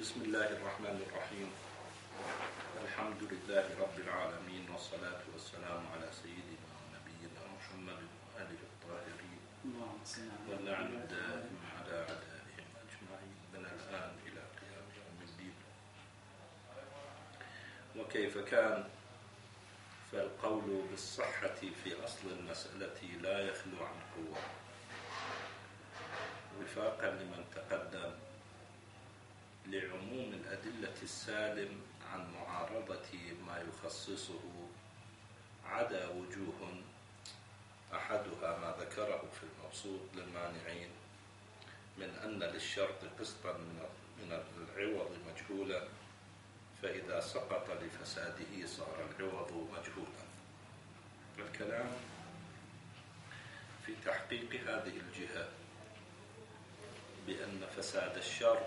بسم الله الرحمن الرحيم. الحمد لله رب العالمين، والصلاة والسلام على سيدنا ونبينا محمد وآله الطاهرين، واللعن الدائم على أعدائهم أجمعين من الآن إلى قيام يوم الدين. وكيف كان؟ فالقول بالصحة في أصل المسألة لا يخلو عن قوة، وفاقا لمن تقدم لعموم الأدلة السالم عن معارضة ما يخصصه، عدا وجوه أحدها ما ذكره في المبسوط للمانعين من أن للشرط قسطا من العوض مجهولا، فإذا سقط لفساده صار العوض مجهولا. الكلام في تحقيق هذه الجهة بأن فساد الشرط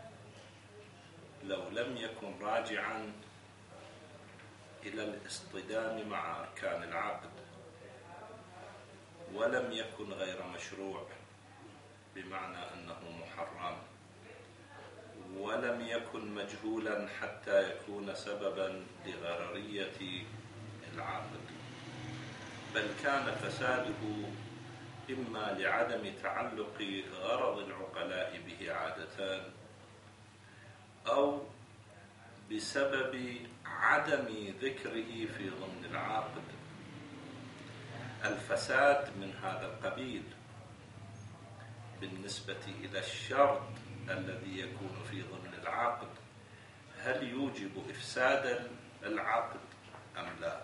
لو لم يكن راجعا إلى الاصطدام مع أركان العقد، ولم يكن غير مشروع بمعنى أنه محرم، ولم يكن مجهولا حتى يكون سببا لغررية العقد، بل كان فساده إما لعدم تعلق غرض العقلاء به عادة، أو بسبب عدم ذكره في ضمن العقد. الفساد من هذا القبيل بالنسبة إلى الشرط الذي يكون في ضمن العقد، هل يوجب إفساد العقد أم لا؟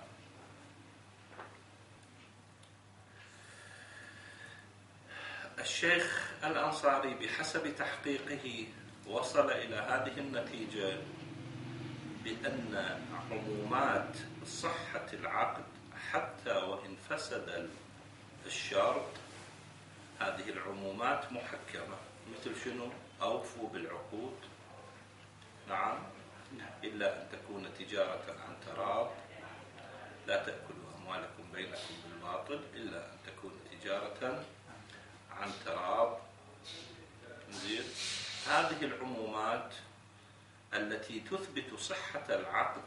الشيخ الأنصاري بحسب تحقيقه وصل إلى هذه النتيجة بأن عمومات صحة العقد حتى وإن فسد الشرط، هذه العمومات محكمة. مثل شنو؟ أوفوا بالعقود، نعم، إلا أن تكون تجارة عن تراض، لا تأكلوا أموالكم بينكم بالباطل إلا أن تكون تجارة عن تراض. زين، هذه العمومات التي تثبت صحة العقد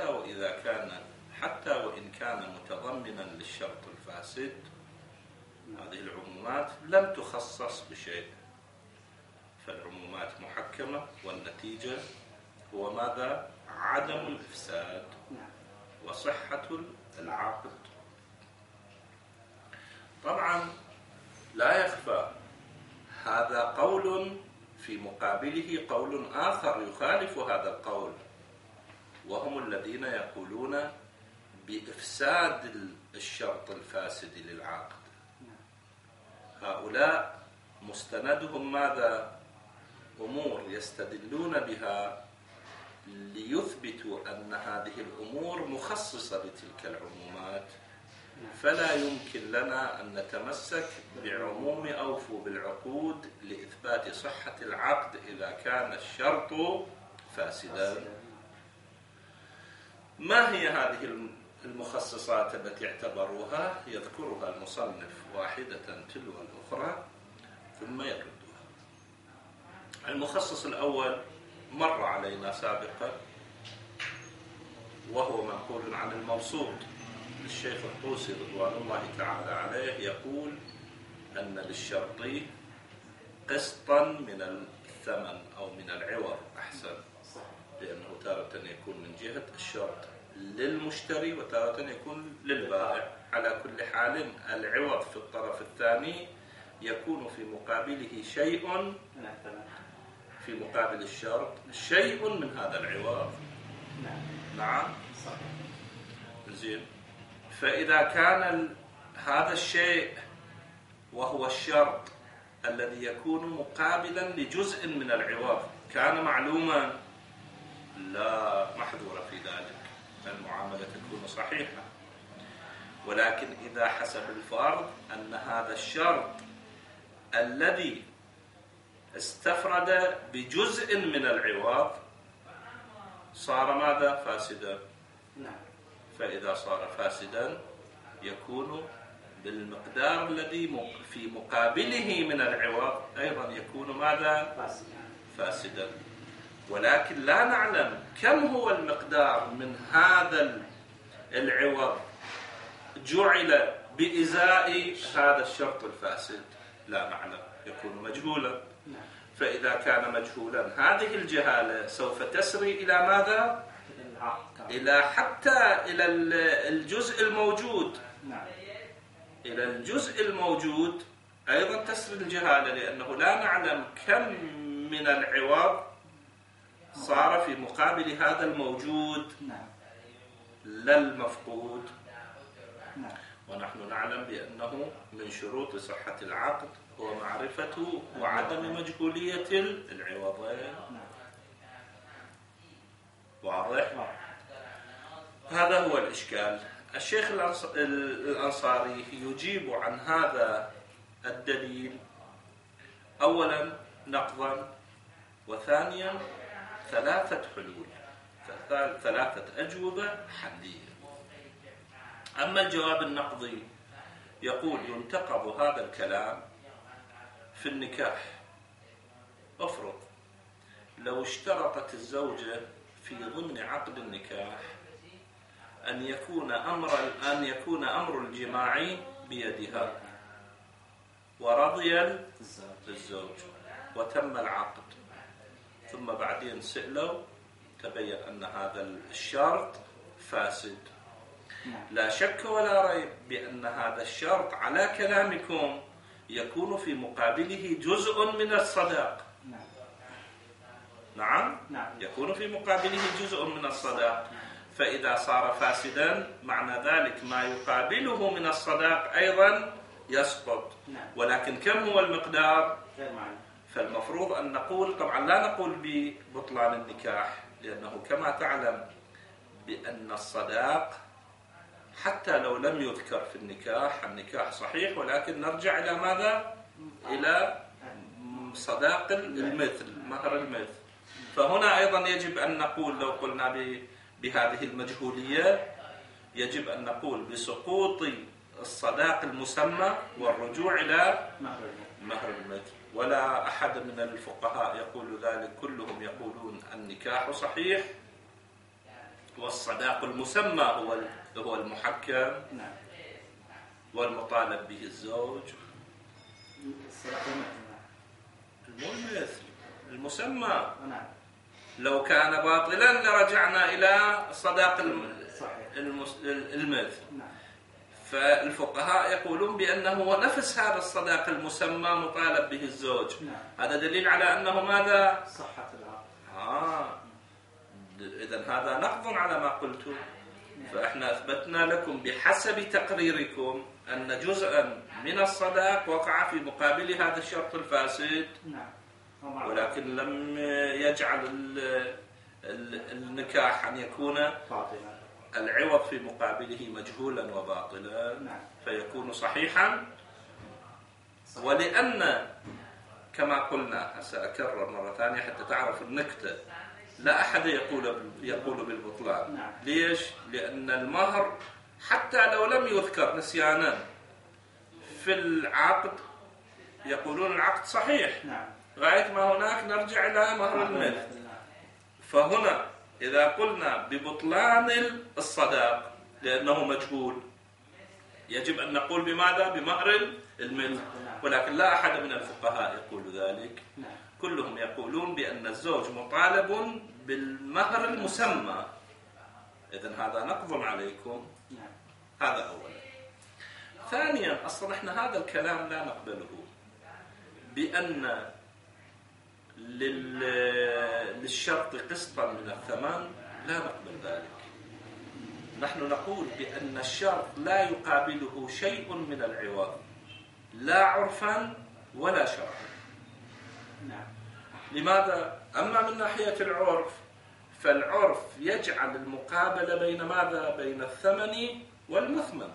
حتى وإن كان متضمنا للشرط الفاسد، هذه العمومات لم تخصص بشيء، فالعمومات محكمة، والنتيجة هو ماذا؟ عدم الإفساد وصحة العقد. طبعا لا يخفى هذا قول، في مقابله قول آخر يخالف هذا القول، وهم الذين يقولون بإفساد الشرط الفاسد للعقد. هؤلاء مستندهم ماذا؟ أمور يستدلون بها ليثبتوا أن هذه الأمور مخصصة لتلك العمومات، فلا يمكن لنا أن نتمسك بعموم أوفوا بالعقود لإثبات صحة العقد إذا كان الشرط فاسدا. ما هي هذه المخصصات التي اعتبروها؟ يذكرها المصنف واحدة تلو الأخرى ثم يردها. المخصص الأول مر علينا سابقا، وهو منقول عن المبسوط الشيخ الطوسي رضوان الله تعالى عليه، يقول أن للشرط قسطا من الثمن أو من العوض أحسن، لأنه تارة يكون من جهة الشرط للمشتري وتارة يكون للبائع. على كل حال العوض في الطرف الثاني يكون في مقابله شيء، في مقابل الشرط شيء من هذا العوض. نعم، زين. فإذا كان هذا الشيء وهو الشرط الذي يكون مقابلا لجزء من العوض كان معلوما، لا محذور في ذلك، المعاملة تكون صحيحة. ولكن إذا حسب الفرض أن هذا الشرط الذي استفرد بجزء من العوض صار ماذا؟ فاسدا. فإذا صار فاسدا يكون بالمقدار الذي في مقابله من العوض أيضا يكون ماذا؟ فاسدا. ولكن لا نعلم كم هو المقدار من هذا العوض جعل بإزاء هذا الشرط الفاسد، لا نعلم، يكون مجهولا. فإذا كان مجهولا هذه الجهالة سوف تسري إلى ماذا؟ إلى حتى إلى الجزء الموجود. إلى الجزء الموجود أيضا تسري الجهالة، لأنه لا نعلم كم من العوض صار في مقابل هذا الموجود لا المفقود. ونحن نعلم بأنه من شروط صحة العقد هو معرفة وعدم مجهولية العوضين. واضح؟ هذا هو الإشكال. الشيخ الأنصاري يجيب عن هذا الدليل أولا نقضا، وثانيا ثلاثة حلول، ثلاثة أجوبة حلية. أما الجواب النقضي يقول ينتقض هذا الكلام في النكاح. أفرض لو اشترطت الزوجة في ضمن عقد النكاح أن يكون أمر الجماع بيدها، ورضي الزوج وتم العقد، ثم بعدين سئلوا تبين أن هذا الشرط فاسد. لا شك ولا ريب بأن هذا الشرط على كلامكم يكون في مقابله جزء من الصداق. نعم، يكون في مقابله جزء من الصداق. فإذا صار فاسدا معنى ذلك ما يقابله من الصداق أيضا يسقط. ولكن كم هو المقدار؟ فالمفروض أن نقول، طبعا لا نقول ببطلان النكاح، لأنه كما تعلم بأن الصداق حتى لو لم يذكر في النكاح صحيح، ولكن نرجع إلى ماذا؟ إلى صداق المثل، مهر المثل. فهنا أيضا يجب أن نقول، لو قلنا بهذه المجهولية، يجب أن نقول بسقوط الصداق المسمى والرجوع إلى مهر المثل. ولا أحد من الفقهاء يقول ذلك، كلهم يقولون النكاح صحيح والصداق المسمى هو المحكم والمطالب به الزوج. المثل المسمى لو كان باطلا لرجعنا إلى صداق المثل. فالفقهاء يقولون بأنه هو نفس هذا الصداق المسمى مطالب به الزوج. هذا دليل على أنه ماذا؟ صحة العقد. إذن هذا نقض على ما قلت. فإحنا أثبتنا لكم بحسب تقريركم أن جزءا من الصداق وقع في مقابل هذا الشرط الفاسد، ولكن لم يجعل النكاح أن يكون العوض في مقابله مجهولا وباطلا، فيكون صحيحا. ولأن كما قلنا، سأكرر مرة ثانية حتى تعرف النكتة، لا أحد يقول بالبطلان. ليش؟ لأن المهر حتى لو لم يذكر نسيانا في العقد يقولون العقد صحيح، غاية ما هناك نرجع إلى مهر المثل. فهنا إذا قلنا ببطلان الصداق لأنه مجهول، يجب أن نقول بماذا؟ بمهر المثل. ولكن لا أحد من الفقهاء يقول ذلك، كلهم يقولون بأن الزوج مطالب بالمهر المسمى. إذن هذا نقض عليكم. هذا أولا. ثانيا، أصلا إحنا هذا الكلام لا نقبله، بأن للشرط قسطا من الثمن، لا نقبل ذلك. نحن نقول بأن الشرط لا يقابله شيء من العوض، لا عرفا ولا شرعا. لماذا؟ أما من ناحية العرف، فالعرف يجعل المقابلة بين ماذا؟ بين الثمن والمثمن.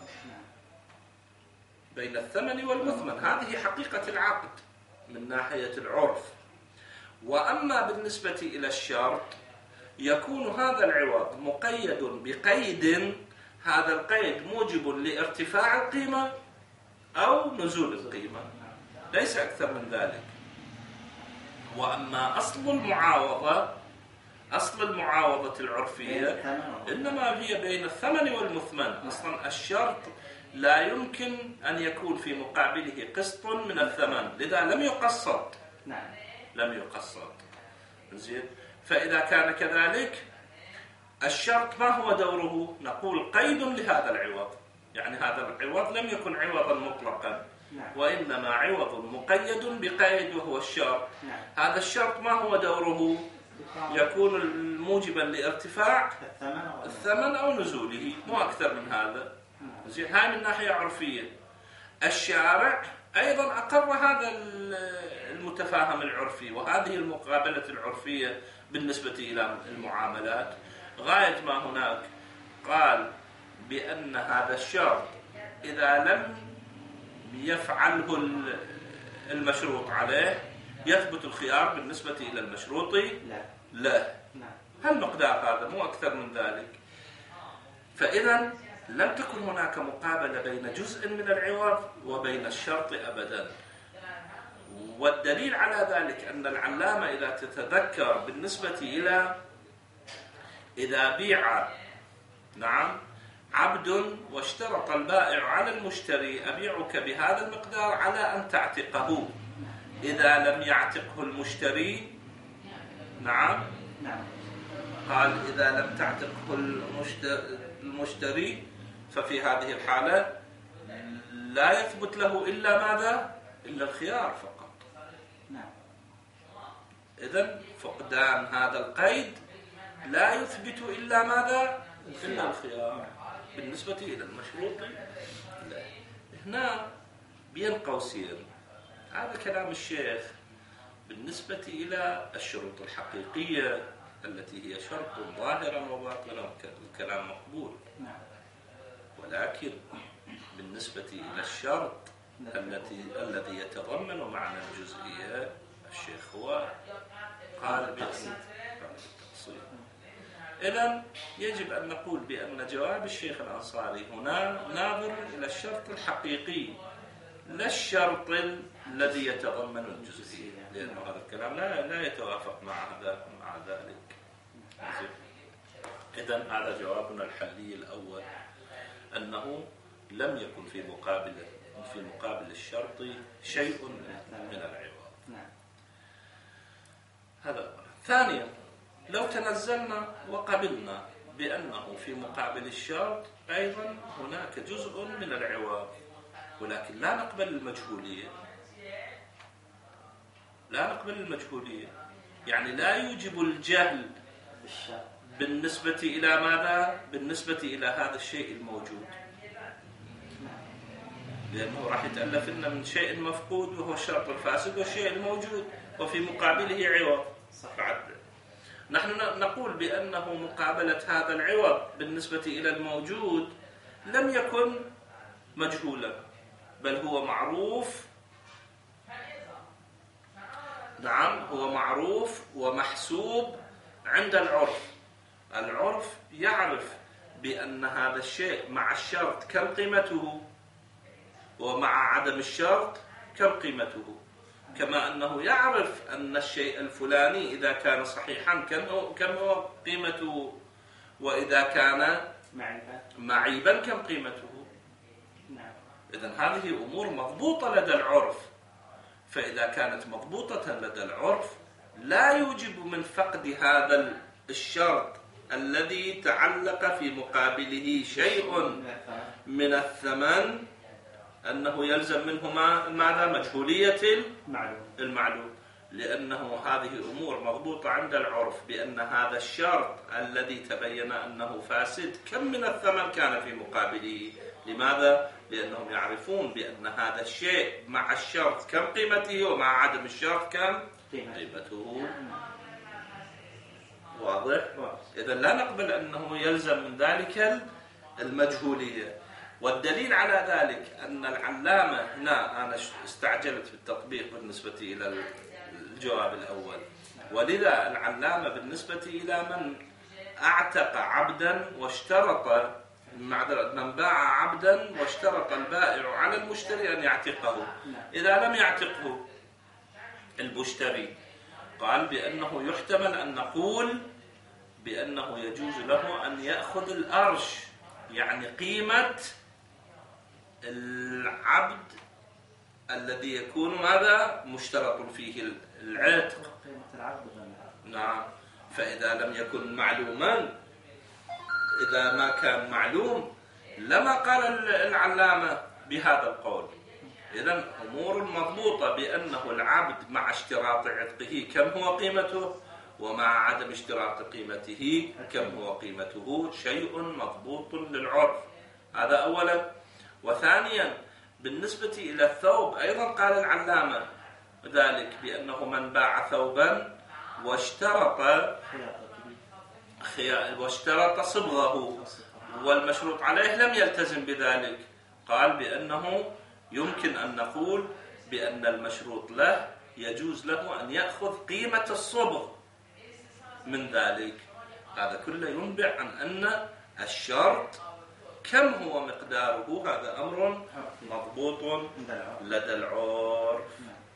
بين الثمن والمثمن، هذه حقيقة العقد من ناحية العرف. وأما بالنسبة إلى الشرط، يكون هذا العوض مقيد بقيد، هذا القيد موجب لارتفاع القيمة أو نزول القيمة، ليس أكثر من ذلك. وأما أصل المعاوضة أصل المعاوضة العرفية إنما هي بين الثمن والمثمن. أصلا الشرط لا يمكن أن يكون في مقابله قسط من الثمن، لذا لم يقسط. لم يقسط. زين. فإذا كان كذلك الشرط ما هو دوره؟ نقول قيد لهذا العوض، يعني هذا العوض لم يكن عوضا مطلقا، وإنما عوض مقيد بقيد وهو الشرط. هذا الشرط ما هو دوره؟ يكون موجبا لارتفاع الثمن أو نزوله، مو أكثر من هذا. زين. هاي من ناحية عرفية. الشارع أيضا أقر هذا المتفاهم العرفي، وهذه المقابلة العرفية بالنسبة إلى المعاملات غاية ما هناك. قال بأن هذا الشرط إذا لم يفعله المشروط عليه يثبت الخيار بالنسبة إلى المشروط لا. هل مقدار هذا، مو أكثر من ذلك. فإذا لم تكن هناك مقابلة بين جزء من العوض وبين الشرط أبدا. والدليل على ذلك أن العلامة إذا تتذكر بالنسبة إلى إذا بيع عبد واشترط البائع على المشتري أبيعك بهذا المقدار على أن تعتقه، إذا لم يعتقه المشتري قال إذا لم تعتقه المشتري ففي هذه الحالة لا يثبت له إلا ماذا؟ إلا الخيار فقط. إذن فقدان هذا القيد لا يثبت إلا ماذا؟ إلا الخيار. بالنسبة إلى المشروط لا. هنا بين قوسين هذا كلام الشيخ بالنسبة إلى الشروط الحقيقية التي هي شرط ظاهرا وباطنا، الكلام مقبول. ولكن بالنسبة إلى الشرط الذي يتضمن معنى الجزئية الشيخ هو قال بالتفصيل. إذن يجب أن نقول بأن جواب الشيخ الأنصاري هنا ناظر إلى الشرط الحقيقي لا الشرط الذي يتضمن الجزئية، لأن هذا الكلام لا يتوافق مع ذلك. إذن هذا جوابنا الحالي الأول، أنه لم يكن في مقابل الشرط شيء من العوض. هذا أولا. ثانيا، لو تنزلنا وقبلنا بأنه في مقابل الشرط أيضا هناك جزء من العوض، ولكن لا نقبل المجهولية، يعني لا يوجب الجهل بالنسبة إلى ماذا؟ بالنسبة إلى هذا الشيء الموجود، لأنه راح يتألف لنا من شيء مفقود وهو الشرط الفاسد والشيء الموجود وفي مقابله عوض. نحن نقول بأنه مقابلة هذا العوض بالنسبة إلى الموجود لم يكن مجهولا، بل هو معروف. هو معروف ومحسوب عند العرف يعرف بأن هذا الشيء مع الشرط كم قيمته ومع عدم الشرط كم قيمته، كما أنه يعرف أن الشيء الفلاني إذا كان صحيحا كم هو قيمته، وإذا كان معيبا كم قيمته. إذن هذه أمور مضبوطة لدى العرف، فإذا كانت مضبوطة لدى العرف لا يوجب من فقد هذا الشرط الذي تعلق في مقابله شيء من الثمن أنه يلزم منه ماذا؟ مجهولية المعلوم، لأنه هذه أمور مضبوطة عند العرف بأن هذا الشرط الذي تبين أنه فاسد كم من الثمن كان في مقابله. لماذا؟ لأنهم يعرفون بأن هذا الشيء مع الشرط كم قيمته ومع عدم الشرط كم قيمته. واضح؟ إذن لا نقبل أنه يلزم من ذلك المجهولية. والدليل على ذلك أن العلامة هنا أنا استعجلت في التطبيق بالنسبة إلى الجواب الأول، ولذا العلامة بالنسبة إلى من أعتق عبدا واشترط من باع عبدا واشترط البائع على المشتري أن يعتقه، إذا لم يعتقه المشتري قال بأنه يحتمل أن نقول بأنه يجوز له أن يأخذ الأرش، يعني قيمة العبد الذي يكون ماذا مشترط فيه العتق. قيمة العبد. نعم. فإذا لم يكن معلوما، إذا ما كان معلوم لما قال العلامة بهذا القول. إذن أمور مضبوطة بأنه العبد مع اشتراط عتقه كم هو قيمته، ومع عدم اشتراط قيمته كم هو قيمته، شيء مضبوط للعرف. هذا أولا. وثانيا بالنسبة إلى الثوب أيضا قال العلامة ذلك، بأنه من باع ثوبا واشترط صبغه والمشروط عليه لم يلتزم بذلك، قال بأنه يمكن أن نقول بأن المشروط له يجوز له أن يأخذ قيمة الصبغ من ذلك. هذا كله ينبع عن أن الشرط كم هو مقداره هذا أمر مضبوط لدى العرف.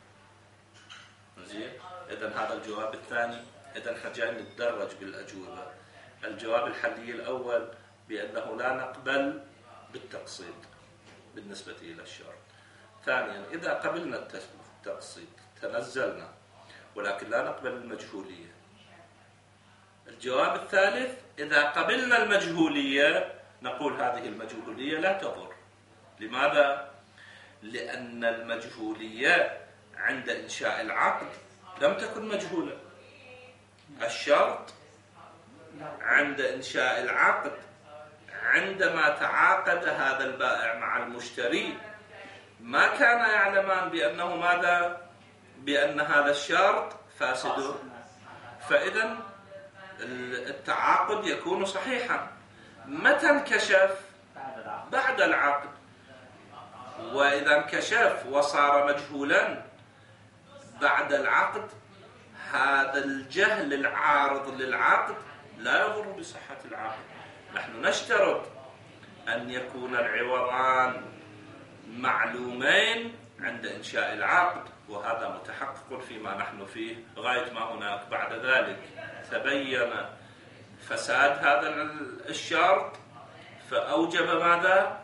زين. إذن هذا الجواب الثاني. إذن حاجة نتدرج بالأجوبة. الجواب الحلي الأول بأنه لا نقبل بالتقسيط بالنسبة إلى الشرط. ثانيا إذا قبلنا التقسيط تنزلنا، ولكن لا نقبل المجهولية. الجواب الثالث إذا قبلنا المجهولية نقول هذه المجهولية لا تضر. لماذا؟ لأن المجهولية عند إنشاء العقد لم تكن مجهولة. الشرط عند إنشاء العقد عندما تعاقد هذا البائع مع المشتري ما كان يعلمان بأنه ماذا؟ بأن هذا الشرط فاسد. فإذا التعاقد يكون صحيحا. متى انكشف؟ بعد العقد. وإذا انكشف وصار مجهولا بعد العقد، هذا الجهل العارض للعقد لا يضر بصحة العقد. نحن نشترط أن يكون العوضان معلومين عند إنشاء العقد، وهذا متحقق فيما نحن فيه غاية ما هناك. بعد ذلك تبين فساد هذا الشرط فأوجب ماذا؟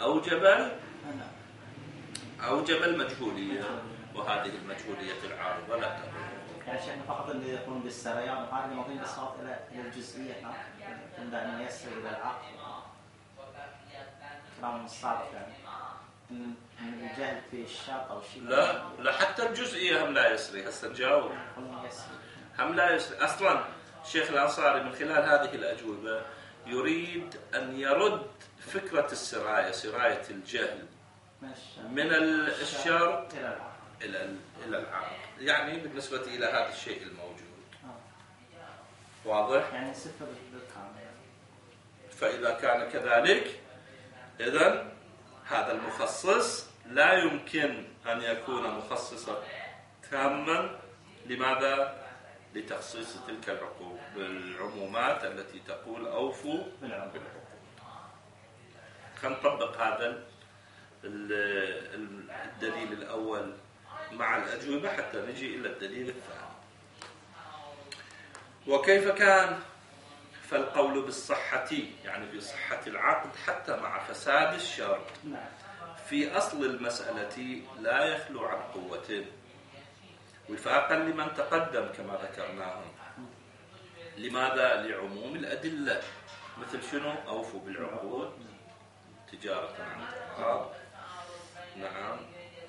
أوجب المجهولية، وهذه المجهولية العارضة لا تضر. يعني شيخنا فقط اللي يقوم بالسريان وهذا الموضوع بالصوت إلى الجزئية عند أن يسر إلى العقد كلام الصادق، يعني من الجهل في الشرط أو شيء. لا حتى الجزئية هم لا يسري. هسه نجاوب. هم لا يسري أصلا. الشيخ الأنصاري من خلال هذه الأجوبة يريد أن يرد فكرة السراية، سراية الجهل من الشرط إلى العقد، يعني بالنسبة إلى هذا الشيء الموجود. واضح؟ يعني صفر بالكامل. فإذا كان كذلك إذن هذا المخصص لا يمكن أن يكون مخصصا تاما. لماذا؟ لتخصيص تلك العقود بالعمومات التي تقول أوفوا بالعقود. نطبق هذا الدليل الأول مع الأجوبة حتى نجي إلى الدليل الثاني. وكيف كان؟ فالقول بالصحة، يعني بصحة العقد حتى مع فساد الشرط، في أصل المسألة لا يخلو عن قوة، وفاقا لمن تقدم كما ذكرناه. لماذا؟ لعموم الأدلة. مثل شنو؟ أوفوا بالعقود تجارة عن تراض. نعم.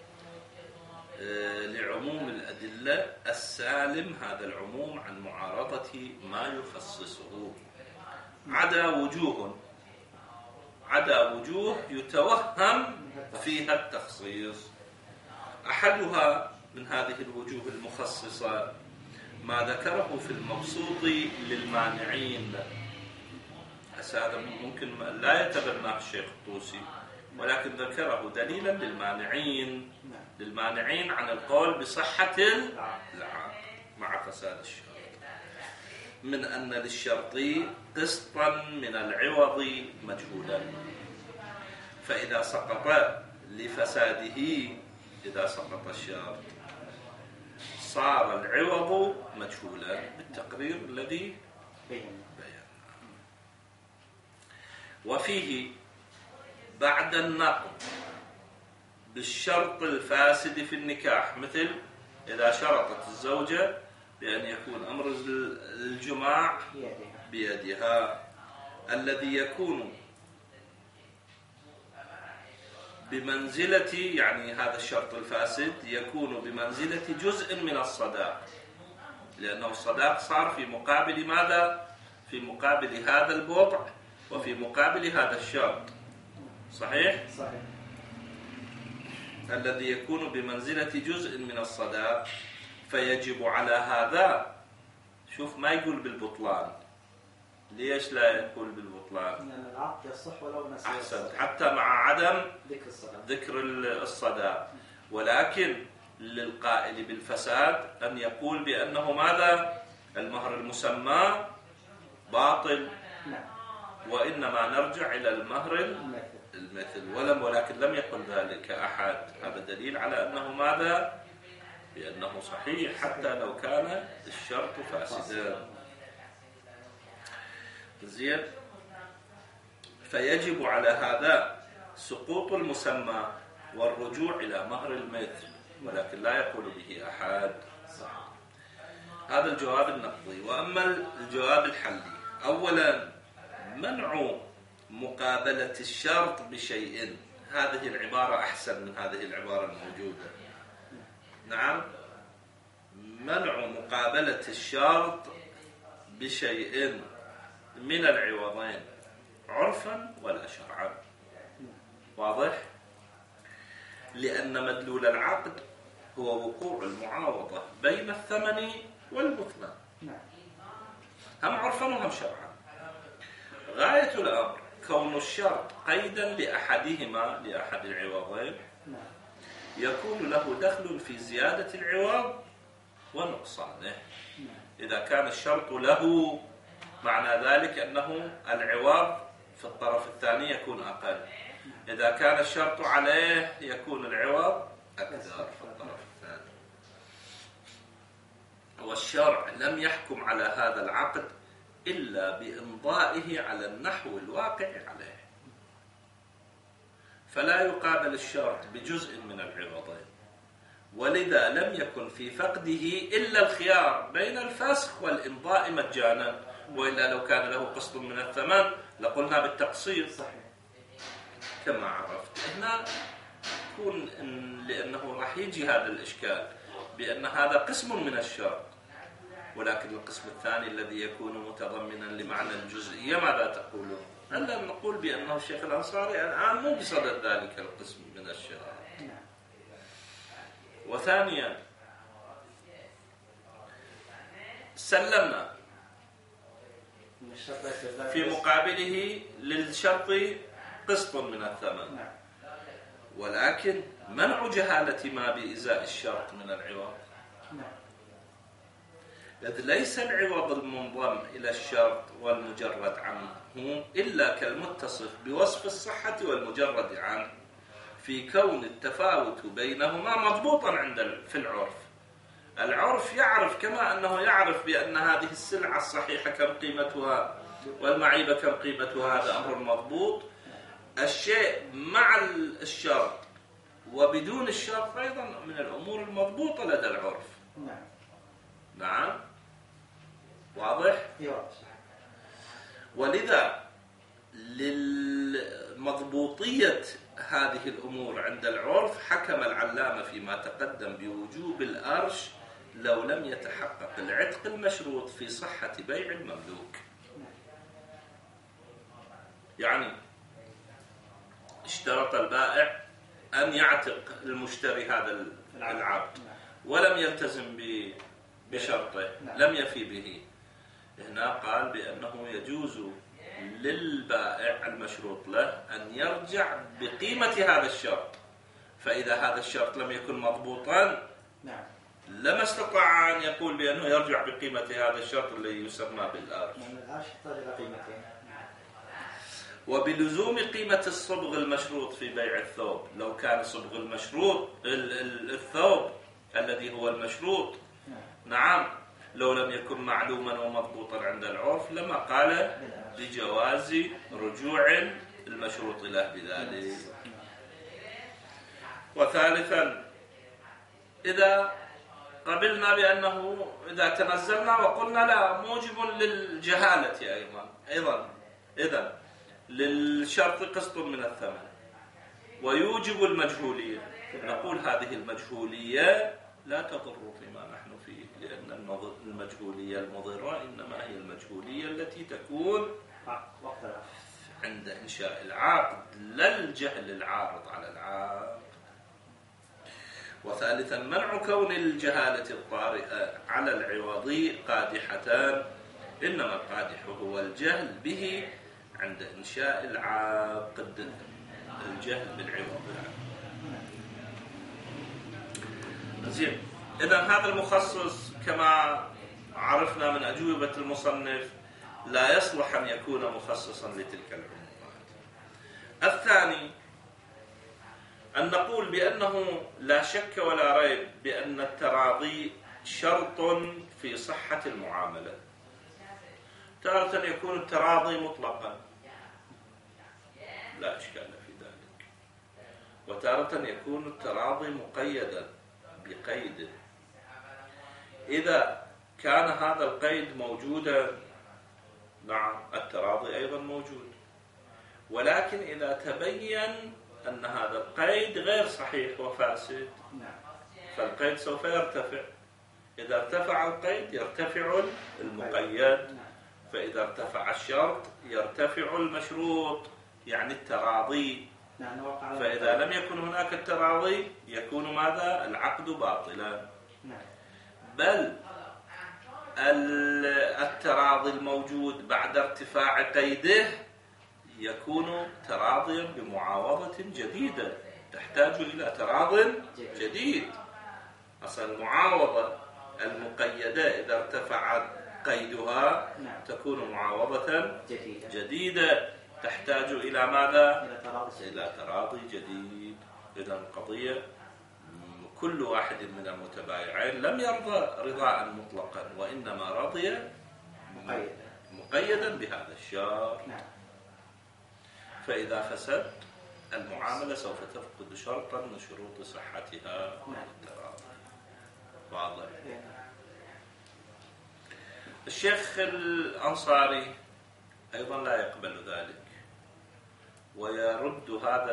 لعموم الأدلة السالم هذا العموم عن معارضة ما يخصصه، عدا وجوه يتوهم فيها التخصيص. أحدها من هذه الوجوه المخصصة ما ذكره في المبسوط للمانعين. هذا ممكن لا يتبناه الشيخ الطوسي، ولكن ذكره دليلا للمانعين عن القول بصحة العقد مع فساد الشرط، من أن للشرط قسطا من العوض مجهولا، فإذا سقط لفساده، إذا سقط الشرط صار العوض مجهولا بالتقرير الذي بين. وفيه بعد النقض بالشرط الفاسد في النكاح، مثل إذا شرطت الزوجة بأن يكون أمر الجماع بيدها الذي يكون بمنزلة، يعني هذا الشرط الفاسد يكون بمنزلة جزء من الصداق، لأنه الصداق صار في مقابل ماذا؟ في مقابل هذا البضع وفي مقابل هذا الشرط. صحيح؟ صحيح. الذي يكون بمنزلة جزء من الصداق، فيجب على هذا، شوف ما يقول بالبطلان. ليش لا يقول بالبطلان؟ لأن العقد يصح ولو نسي. أحسنت، حتى مع عدم ذكر الصداق. ولكن للقائل بالفساد أن يقول بأنه ماذا؟ المهر المسمى باطل. وإنما نرجع إلى المهر المثل. ولكن لم يقل ذلك أحد. هذا دليل على أنه ماذا؟ بأنه صحيح حتى لو كان الشرط فاسدا. زين. فيجب على هذا سقوط المسمى والرجوع إلى مهر المثل، ولكن لا يقول به أحد. هذا الجواب النقضي. وأما الجواب الحلي، أولا منع مقابلة الشرط بشيء. هذه العبارة أحسن من هذه العبارة الموجودة. نعم، منع مقابلة الشرط بشيء من العوضين عرفا ولا شرعا. واضح؟ لأن مدلول العقد هو وقوع المعاوضة بين الثمن والبطلان، هم عرفا وهم شرعا. غاية الأمر كون الشرط قيدا لأحدهما، لأحد العوضين، يكون له دخل في زيادة العوض ونقصانه. إذا كان الشرط له، معنى ذلك أنه العوض في الطرف الثاني يكون أقل. إذا كان الشرط عليه يكون العوض أكثر في الطرف الثاني. والشرع لم يحكم على هذا العقد إلا بإمضائه على النحو الواقع عليه، فلا يقابل الشرط بجزء من العوضين. ولذا لم يكن في فقده إلا الخيار بين الفسخ والإمضاء مجانا، وإلا لو كان له قسط من الثمن لقلنا بالتقسيط. كما عرفت هنا يكون لأنه راح يجي هذا الإشكال بأن هذا قسم من الشرط، ولكن القسم الثاني الذي يكون متضمنا لمعنى الجزئية ماذا تقولون؟ ألا نقول بأنه الشيخ الأنصاري الآن مو بصدد ذلك القسم من الشرط. وثانيا سلمنا في مقابله للشرط قسط من الثمن، ولكن منع جهالة ما بإزاء الشرط من العوض، إذ ليس العوض المنضم إلى الشرط والمجرد عنه إلا كالمتصف بوصف الصحة والمجرد عنه، في كون التفاوت بينهما مضبوطا في العرف. العرف يعرف كما أنه يعرف بأن هذه السلعة الصحيحة كم قيمتها والمعيبة كم قيمتها، هذا أمر مضبوط. الشيء مع الشرط وبدون الشرط أيضا من الأمور المضبوطة لدى العرف. نعم، واضح؟ ولذا للمضبوطية هذه الأمور عند العرف حكم العلامة فيما تقدم بوجوب الأرش لو لم يتحقق العتق المشروط في صحة بيع المملوك. يعني اشترط البائع أن يعتق المشتري هذا العبد ولم يلتزم بشرطه، لم يفي به. هنا قال بأنه يجوز للبائع المشروط له أن يرجع بقيمة هذا الشرط، فإذا هذا الشرط لم يكن مضبوطا لما استطاع أن يقول بأنه يرجع بقيمة هذا الشرط الذي يسمى بالأرش. وبلزوم قيمة الصبغ المشروط في بيع الثوب، لو كان صبغ المشروط الثوب الذي هو المشروط، نعم، لو لم يكن معلوما ومضبوطا عند العرف لما قال بجواز رجوع المشروط له بذلك. وثالثا إذا قبلنا بأنه إذا تنزلنا وقلنا لا موجب للجهالة أيضا إذن للشرط قسط من الثمن ويوجب المجهولية، نقول هذه المجهولية لا تضر فيما نحن فيه، لأن المجهولية المضرة إنما هي المجهولية التي تكون عند إنشاء العقد لا الجهل العارض على العقد. وثالثا منع كون الجهالة الطارئة على العوض قادحة، إنما القادح هو الجهل به عند إنشاء العقد، الجهل بالعوض. زين، إذا هذا المخصص كما عرفنا من أجوبة المصنف لا يصلح أن يكون مخصصا لتلك العمومات. الثاني أن نقول بأنه لا شك ولا ريب بأن التراضي شرط في صحة المعاملة. تارة يكون التراضي مطلقا لا إشكال في ذلك، وتارة يكون التراضي مقيدا بقيد. إذا كان هذا القيد موجودا نعم التراضي أيضا موجود، ولكن إذا تبين أن هذا القيد غير صحيح وفاسد فالقيد سوف يرتفع. إذا ارتفع القيد يرتفع المقيد، فإذا ارتفع الشرط يرتفع المشروط يعني التراضي. فإذا لم يكن هناك التراضي يكون ماذا؟ العقد باطلا. بل التراضي الموجود بعد ارتفاع قيده يكون تراضيا بمعاوضة جديدة تحتاج إلى تراض جديد. أصلا المعاوضة المقيدة إذا ارتفع قيدها تكون معاوضة جديدة تحتاج إلى ماذا؟ إلى تراضي جديد. إذا القضية كل واحد من المتبايعين لم يرضى رضاء مطلقا، وإنما رضي مقيدا بهذا الشرط. فإذا فسد المعاملة سوف تفقد شرطا من شروط صحتها التراضي. واضح؟ الشيخ الأنصاري أيضا لا يقبل ذلك ويرد هذا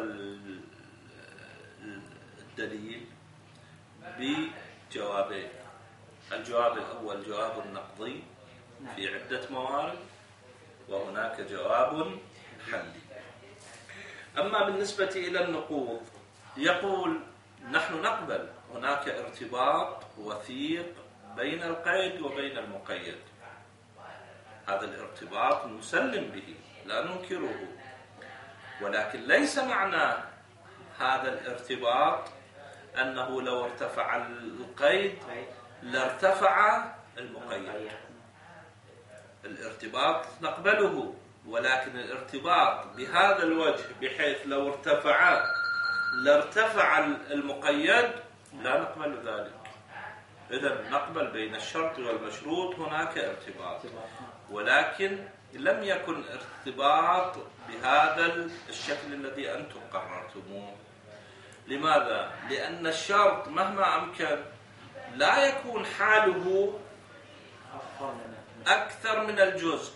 الدليل بجوابين. الجواب الأول جواب نقضي في عدة موارد، وهناك جواب حلي. أما بالنسبة إلى النقوض يقول نحن نقبل هناك ارتباط وثيق بين القيد وبين المقيد، هذا الارتباط نسلم به لا ننكره، ولكن ليس معنى هذا الارتباط أنه لو ارتفع القيد لارتفع المقيد. الارتباط نقبله، ولكن الارتباط بهذا الوجه بحيث لو ارتفع لارتفع المقيد لا نقبل ذلك. إذن نقبل بين الشرط والمشروط هناك ارتباط، ولكن لم يكن ارتباط بهذا الشكل الذي أنتم قررتموه. لماذا؟ لأن الشرط مهما أمكن لا يكون حاله أكثر من الجزء.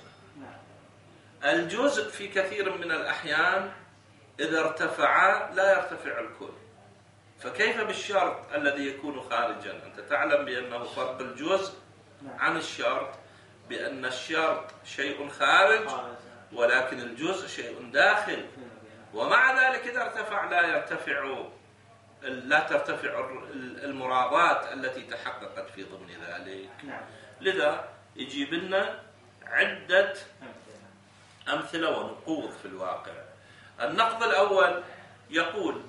الجزء في كثير من الأحيان إذا ارتفع لا يرتفع الكل، فكيف بالشرط الذي يكون خارجا؟ أنت تعلم بأنه فرق الجزء عن الشرط، بأن الشرط شيء خارج ولكن الجزء شيء داخل، ومع ذلك إذا ارتفع لا ترتفع المرادات التي تحققت في ضمن ذلك. لذا يجيب لنا عدة أمثلة ونقوض في الواقع. النقض الأول يقول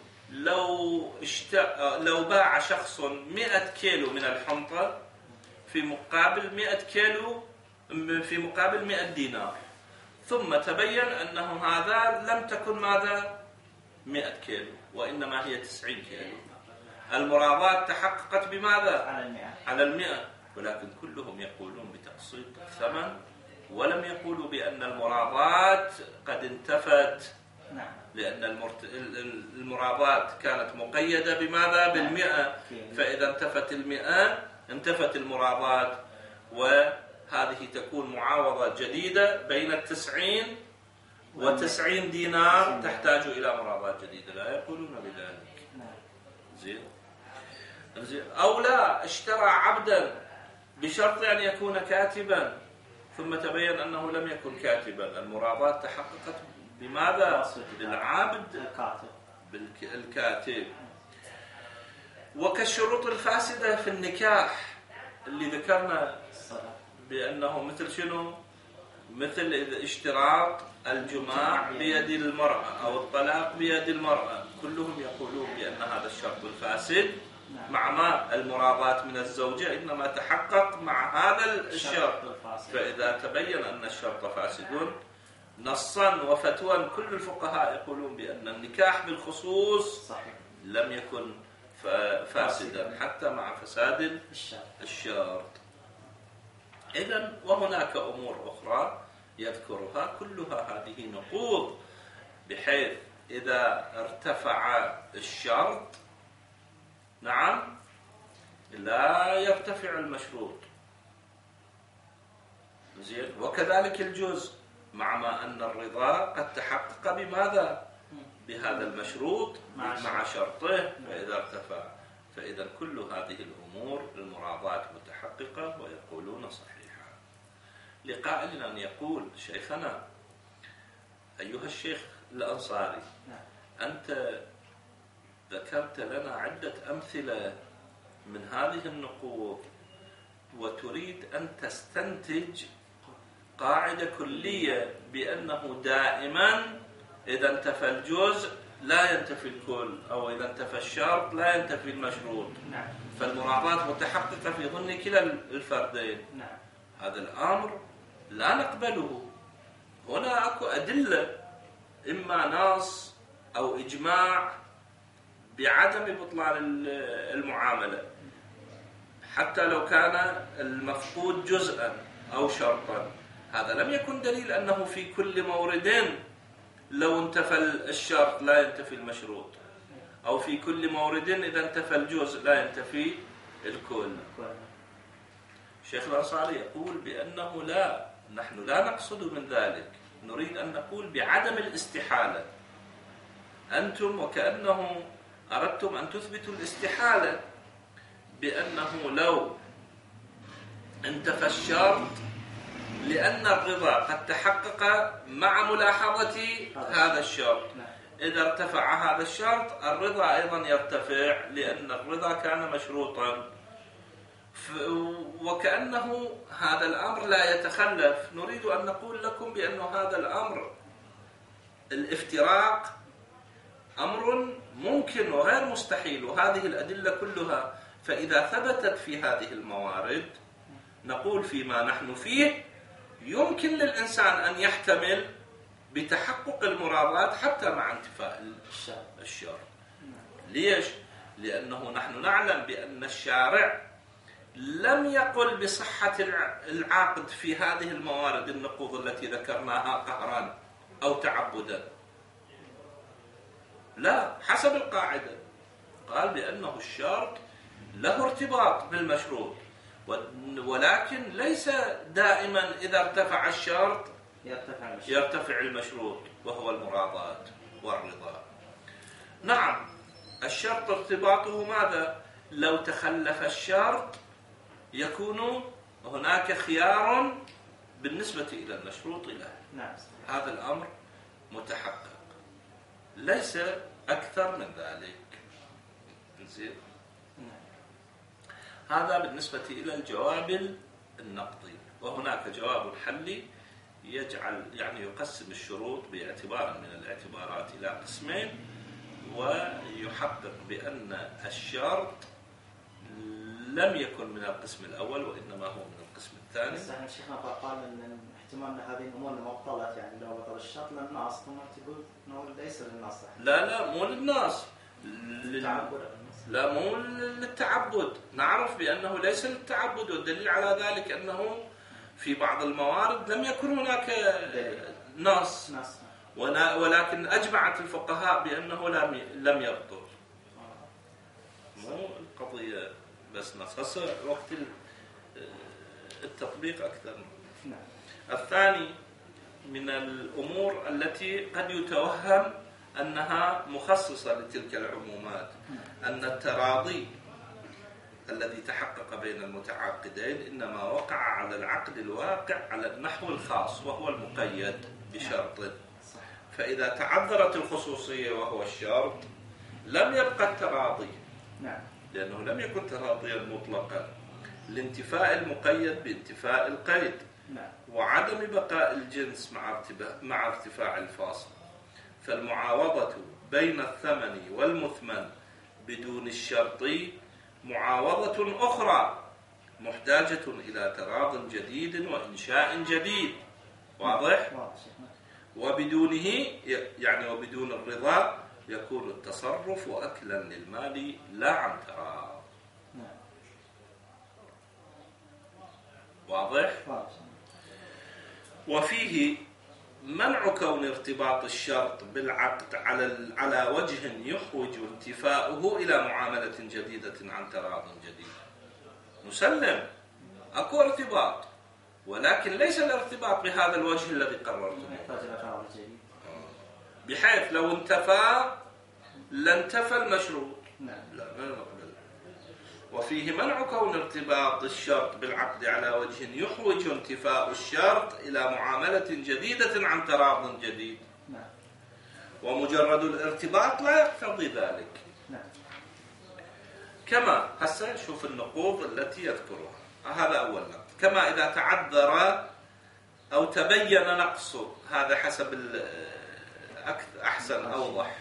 لو باع شخص 100 كيلو من الحنطة في مقابل 100 دينار، ثم تبين أنه هذا لم تكن ماذا 100 كيلو وإنما هي 90 كيلو. المرادات تحققت بماذا؟ على 100. ولكن كلهم يقولون بتقسيط الثمن، ولم يقولوا بأن المراضات قد انتفت. لأن المراضات كانت مقيدة بماذا؟ بالمئة، فإذا انتفت المئة انتفت المراضات، وهذه تكون معاوضة جديدة بين 90 و90 دينار تحتاج إلى مراضات جديدة. لا يقولون بذلك. زين. أو لا، اشترى عبدا بشرط أن يكون كاتبا ثم تبين أنه لم يكن كاتبا، المراضات تحققت بماذا؟ بالعبد الكاتب. وكالشروط الفاسدة في النكاح اللي ذكرنا بأنه مثل شنو؟ مثل اشتراط الجماع بيد المرأة أو الطلاق بيد المرأة، كلهم يقولون بأن هذا الشرط الفاسد مع ما المراضات من الزوجة إنما تحقق مع هذا الشرط. فإذا تبين أن الشرط فاسد نصا وفتوى، كل الفقهاء يقولون بأن النكاح بالخصوص لم يكن فاسدا حتى مع فساد الشرط. إذن وهناك أمور أخرى يذكرها، كلها هذه نقوض، بحيث إذا ارتفع الشرط نعم لا يرتفع المشروط. زين. وكذلك الجزء، مع ما أن الرضا قد تحقق بماذا؟ بهذا المشروط مع شرطه، فإذا ارتفع. فإذا كل هذه الأمور المراضات متحققة ويقولون صحيحة. لقائل أن يقول شيخنا أيها الشيخ الأنصاري، أنت ذكرت لنا عدة أمثلة من هذه النقوض وتريد أن تستنتج قاعدة كلية بأنه دائما إذا انتفى الجزء لا ينتفي الكل، أو إذا انتفى الشرط لا ينتفي المشروط. فالمراضات متحققة في ضمن كلا الفردين. هذا الأمر لا نقبله. هنا أكو أدلة، إما نص أو إجماع بعدم بطلان المعاملة، حتى لو كان المفقود جزءا أو شرطا. هذا لم يكن دليل أنه في كل مورد لو انتفى الشرط لا ينتفي المشروط، أو في كل مورد إذا انتفى الجزء لا ينتفي الكل. الشيخ الأنصاري يقول بأنه لا، نحن لا نقصد من ذلك، نريد أن نقول بعدم الاستحالة. أنتم وكأنه أردتم أن تثبتوا الاستحالة، بأنه لو انتفى الشرط لأن الرضا قد تحقق مع ملاحظة هذا الشرط، إذا ارتفع هذا الشرط الرضا أيضا يرتفع لأن الرضا كان مشروطا. وكأنه هذا الأمر لا يتخلف. نريد أن نقول لكم بأن هذا الأمر الافتراق أمر ممكن وغير مستحيل، وهذه الأدلة كلها. فإذا ثبتت في هذه الموارد نقول فيما نحن فيه يمكن للإنسان أن يحتمل بتحقق المراضات حتى مع انتفاء الشرط. ليش؟ لأنه نحن نعلم بأن الشارع لم يقل بصحة العقد في هذه الموارد النقوض التي ذكرناها قهرا أو تعبدا. لا، حسب القاعدة قال بأنه الشرط له ارتباط بالمشروط، ولكن ليس دائما إذا ارتفع الشرط يرتفع المشروط، وهو المراضات والرضا. نعم، الشرط ارتباطه ماذا؟ لو تخلف الشرط يكون هناك خيار بالنسبة إلى المشروط له. هذا الأمر متحقق، ليس أكثر من ذلك. زين. هذا بالنسبة إلى الجواب النقضي. وهناك جواب حلي يجعل يقسم الشروط باعتبار من الاعتبارات إلى قسمين، ويحقق بأن الشرط لم يكن من القسم الأول وإنما هو من القسم الثاني. صحيح. شيخنا قال أن احتمال هذه الأمور مبطلة، لو بطل الشرط للناس، ثم تقول أنه ليس للناس. لا مو للناس، لا مو للتعبد، نعرف بأنه ليس للتعبد، والدليل على ذلك أنه في بعض الموارد لم يكن هناك نص، ولكن أجمعت الفقهاء بأنه لم يبطل. مو القضية بس نص، هسه وقت التطبيق أكثر. الثاني من الأمور التي قد يتوهم أنها مخصصة لتلك العمومات أن التراضي الذي تحقق بين المتعاقدين إنما وقع على العقد الواقع على النحو الخاص وهو المقيد بشرط، فإذا تعذرت الخصوصية وهو الشرط لم يبقى التراضي، لأنه لم يكن تراضيا مطلقا لانتفاء المقيد بانتفاء القيد وعدم بقاء الجنس مع ارتفاع الفاصل. فالمعاوضة بين الثمن والمثمن بدون الشرط معاوضة أخرى محتاجة إلى تراض جديد وإنشاء جديد، واضح؟ وبدونه يعني وبدون الرضا يكون التصرف أكلا للمال لا عن تراض. واضح؟ وفيه منع كون ارتباط الشرط بالعقد على وجه يحوج انتفاؤه إلى معاملة جديدة عن تراض جديد. نسلم أكو ارتباط، ولكن ليس الارتباط بهذا الوجه الذي قررته، بحيث لو انتفى لانتفى المشروط. لا نقبل. وفيه منع كون ارتباط الشرط بالعقد على وجه يحوج انتفاء الشرط إلى معاملة جديدة عن تراض جديد، ومجرد الارتباط لا يقتضي ذلك. كما هسه شوف النقوض التي يذكرها، هذا أول نقض. كما إذا تعذر أو تبين نقصه، هذا حسب أحسن أوضح.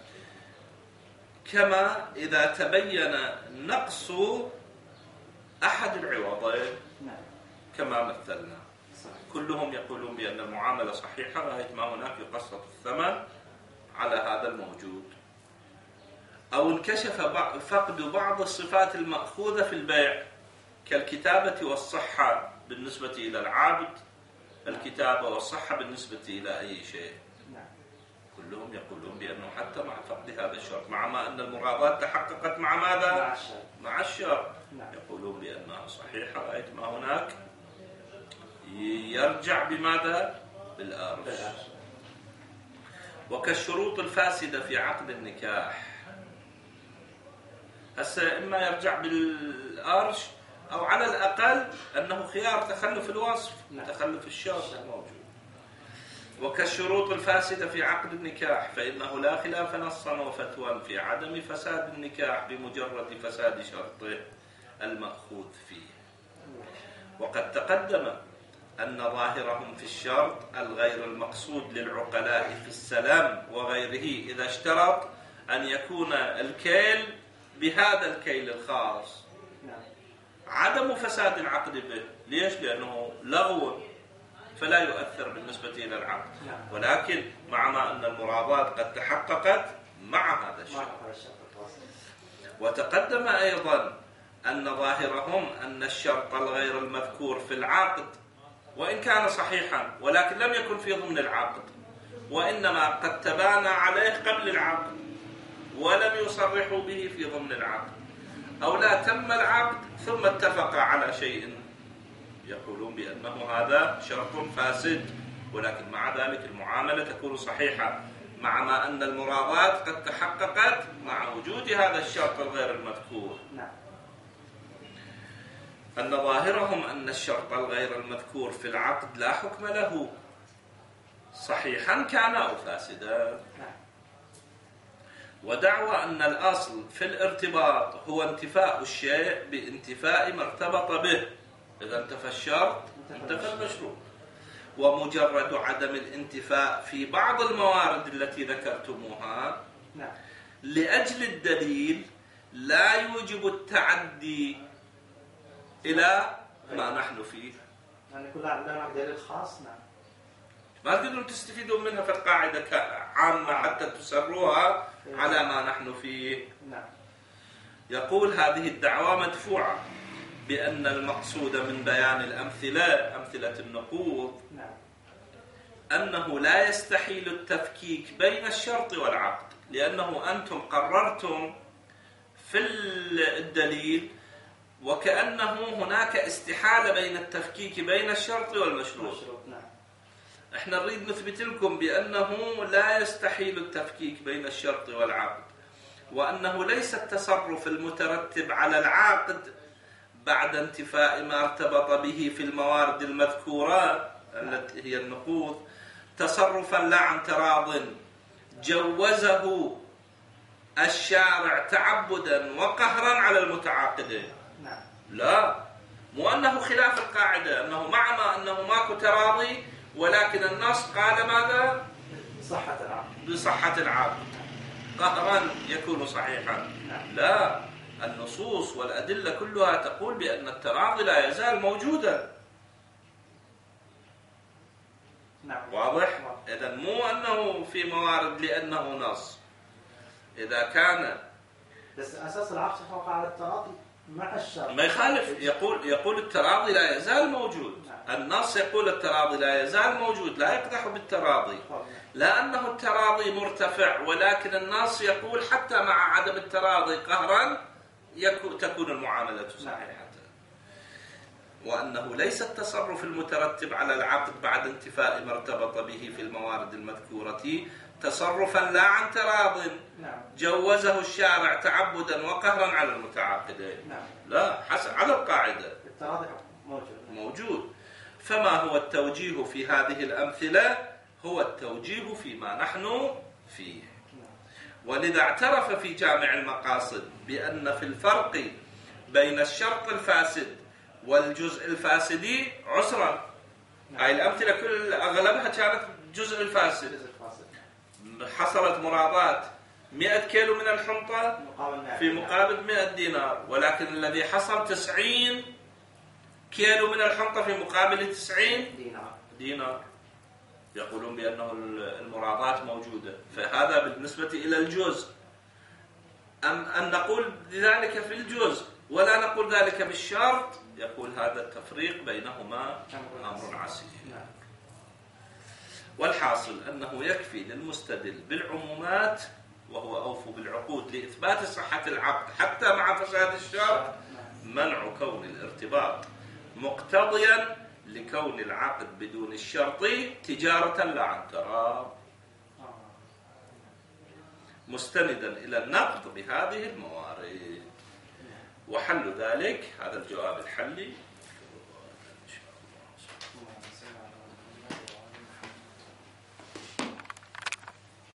كما إذا تبين نقص أحد العوضين كما مثلنا، كلهم يقولون بأن المعاملة صحيحة لغاية ما هناك يقسط الثمن على هذا الموجود، أو انكشف فقد بعض الصفات المأخوذة في البيع كالكتابة والصحة بالنسبة إلى العابد، الكتابة والصحة بالنسبة إلى أي شيء. كلهم يقولون بأنه حتى مع فقد هذا الشرط، مع ما أن المراضات تحققت مع ماذا؟ مع الشرط، يقولون بأنها صحيحة لغاية ما هناك يرجع بماذا؟ بالأرش. وكالشروط الفاسدة في عقد النكاح، هسه إما يرجع بالأرش أو على الأقل أنه خيار تخلف الوصف، تخلف الشرط موجود. وكالشروط الفاسدة في عقد النكاح فإنه لا خلاف نصا وفتوى في عدم فساد النكاح بمجرد فساد شرطه المأخوذ فيه. وقد تقدم أن ظاهرهم في الشرط الغير المقصود للعقلاء في السلام وغيره إذا اشترط أن يكون الكيل بهذا الكيل الخاص، عدم فساد العقد به. ليش؟ لأنه لغو فلا يؤثر بالنسبة إلى العقد، ولكن مع ما أن المراضات قد تحققت مع هذا الشرط. وتقدم أيضا أن ظاهرهم أن الشرط الغير المذكور في العقد وإن كان صحيحا ولكن لم يكن في ضمن العقد، وإنما قد تبانى عليه قبل العقد ولم يصرحوا به في ضمن العقد، أو لا تم العقد ثم اتفق على شيء، يقولون بأنه هذا شرط فاسد، ولكن مع ذلك المعاملة تكون صحيحة مع ما أن المراضات قد تحققت مع وجود هذا الشرط الغير المذكور. أن ظاهرهم أن الشرط الغير المذكور في العقد لا حكم له صحيحا كان أو فاسدا. ودعوى أن الأصل في الارتباط هو انتفاء الشيء بانتفاء ما ارتبط به، إذا انتفى الشرط انتفى المشروط. ومجرد عدم الانتفاء في بعض الموارد التي ذكرتموها لأجل الدليل لا يوجب التعدي إلى ما نحن فيه. يعني كل عندنا دليل خاص. ما تقدرون تستفيدون منها في القاعدة عامة حتى تسروها على ما نحن فيه. يقول هذه الدعوة مدفوعة بأن المقصود من بيان أمثلة النقوض أنه لا يستحيل التفكيك بين الشرط والعقد، لأنه أنتم قررتم في الدليل وكأنه هناك استحالة بين التفكيك بين الشرط والمشروط. احنا نريد نثبت لكم بأنه لا يستحيل التفكيك بين الشرط والعقد، وأنه ليس التصرف المترتب على العقد بعد انتفاء ما ارتبط به في الموارد المذكورة التي هي النقوض تصرفا لا عن تراض جوزه الشارع تعبدا وقهرا على المتعاقدين. لا، مو أنه خلاف القاعدة، أنه مع ما أنه ماكو تراضي ولكن النص قال ماذا؟ بصحة العقد قهرا يكون صحيحا. لا، النصوص والأدلة كلها تقول بأن التراضي لا يزال موجودا. واضح؟ إذن مو أنه في موارد لأنه نص. إذا كان بس أساس العقد فوق على التراضي مع الشرط ما يخالف، يقول التراضي لا يزال موجود. النص يقول التراضي لا يزال موجود، لا يقدح بالتراضي، لا أنه التراضي مرتفع، ولكن النص يقول حتى مع عدم التراضي قهرا تكون المعاملة صحيحة، وأنه ليس التصرف المترتب على العقد بعد انتفاء ما ارتبط به في الموارد المذكورة تصرفا لا عن تراض جوزه الشارع تعبدا وقهرا على المتعاقدين. لا، على القاعدة التراضي موجود. فما هو التوجيه في هذه الأمثلة؟ هو التوجيه فيما نحن فيه. ولذا اعترف في جامع المقاصد بأن في الفرق بين الشرط الفاسد والجزء الفاسد عسرا. هاي الأمثلة كل أغلبها كانت الجزء الفاسد. حصلت مرادات 100 كيلو من الحنطة في مقابل 100 دينار، ولكن الذي حصل 90 كيلو من الحنطة في مقابل 90 دينار. يقولون بأنه المرادات موجودة، فهذا بالنسبة إلى الجزء. أن نقول ذلك في الجزء ولا نقول ذلك بالشرط، يقول هذا التفريق بينهما أمر عسير. والحاصل أنه يكفي للمستدل بالعمومات وهو أوفوا بالعقود لإثبات صحة العقد حتى مع فساد الشرط منع كون الارتباط مقتضيا لكون العقد بدون الشرط تجارة لا عن تراض، مستندا إلى النقد بهذه الموارد. وحل ذلك هذا الجواب الحلي